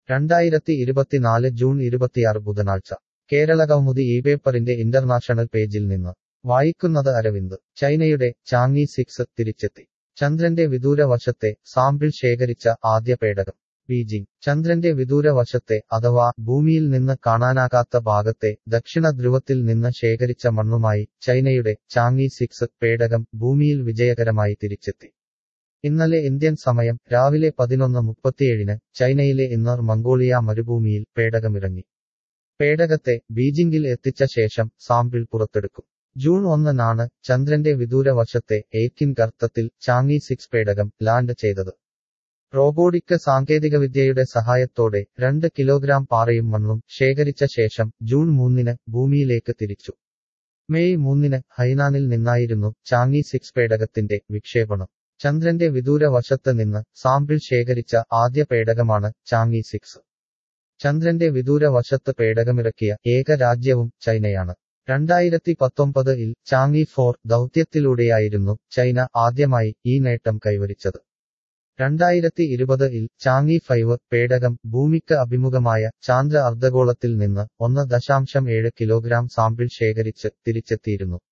2024 June 26 ബുധനാഴ്ച Keralakaumudi ഇപേപ്പറിന്റെ international പേജിൽ നിന്ന് വായിക്കുന്നത് അരവിന്ദ്. ചൈനയുടെ ചാങ്യി 6 തിരിച്ചെത്തി. ചന്ദ്രന്റെ വിദൂരവശത്തെ സാമ്പിൾ ശേഖരിച്ച ആദ്യ പേടകം. ബീജിംഗ്. ചന്ദ്രന്റെ വിദൂരവശത്തെ അഥവാ ഭൂമിയിൽ നിന്ന് കാണാനാകാത്ത ഭാഗത്തെ ദക്ഷിണ ധ്രുവത്തിൽ നിന്ന് ശേഖരിച്ച മണ്ണുമായി ചൈനയുടെ ചാങ്യി 6 പേടകം ഭൂമിയിൽ വിജയകരമായി തിരിച്ചെത്തി. ഇന്നലെ ഇന്ത്യൻ സമയം രാവിലെ 11:37 ചൈനയിലെ ഇന്നർ മംഗോളിയ മരുഭൂമിയിൽ പേടകമിറങ്ങി. പേടകത്തെ ബീജിംഗിൽ എത്തിച്ച ശേഷം സാമ്പിൾ പുറത്തെടുക്കും. ജൂൺ 1 ചന്ദ്രന്റെ വിദൂരവശത്തെ എയ്ക്കിൻ ഗർത്തത്തിൽ ചാങ്യി 6 പേടകം ലാൻഡ് ചെയ്തത്. റോബോട്ടിക് സാങ്കേതികവിദ്യയുടെ സഹായത്തോടെ 2 കിലോഗ്രാം പാറയും മണ്ണും ശേഖരിച്ച ശേഷം ജൂൺ 3 ഭൂമിയിലേക്ക് തിരിച്ചു. മെയ് 3 ഹൈനാനിൽ നിന്നായിരുന്നു ചാങ്യി 6 പേടകത്തിന്റെ വിക്ഷേപണം. ചന്ദ്രന്റെ വിദൂരവശത്ത് നിന്ന് സാമ്പിൾ ശേഖരിച്ച ആദ്യ പേടകമാണ് ചാങ്യി 6. ചന്ദ്രന്റെ വിദൂരവശത്ത് പേടകമിറക്കിയ ഏക രാജ്യവും ചൈനയാണ്. 2019 ചാങ്യി 4 ദൗത്യത്തിലൂടെയായിരുന്നു ചൈന ആദ്യമായി ഈ നേട്ടം കൈവരിച്ചത്. 2020 ചാങ്യി 5 പേടകം ഭൂമിക്ക് അഭിമുഖമായ ചാന്ദ്ര അർദ്ധഗോളത്തിൽ നിന്ന് 1.7 കിലോഗ്രാം സാമ്പിൾ ശേഖരിച്ച് തിരിച്ചെത്തിയിരുന്നു.